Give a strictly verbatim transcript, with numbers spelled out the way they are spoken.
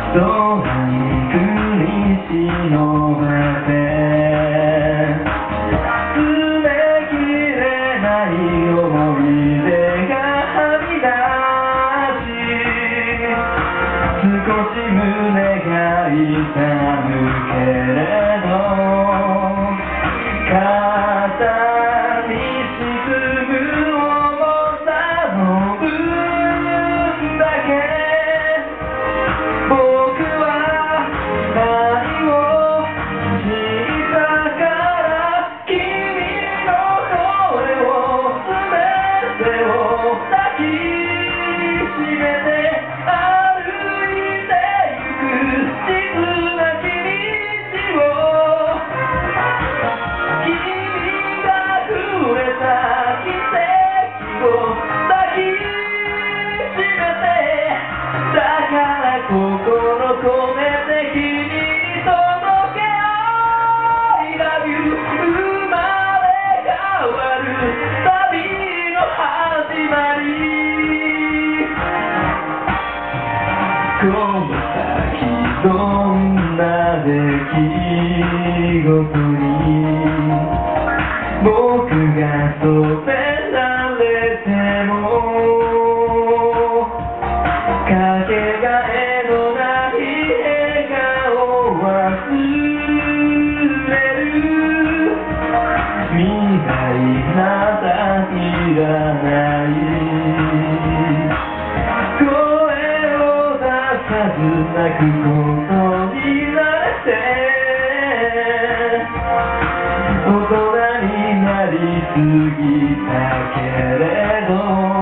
空に降り忍ばせ詰めきれない思い出がはみ出し少し胸が痛むけれど肩に沈む重さの分だけ僕は愛を知ったから君の声を全てを抱きしめて歩いてゆく静なき道を君がくれた奇跡を抱きしめてだから心込めて君に届け I love you 生まれ変わる旅の始まりこの先どんな出来事に僕が止められてもかけがえのない笑顔は忘れる未来ならいらない声を出さず泣くことになれて大人になりすぎたけれど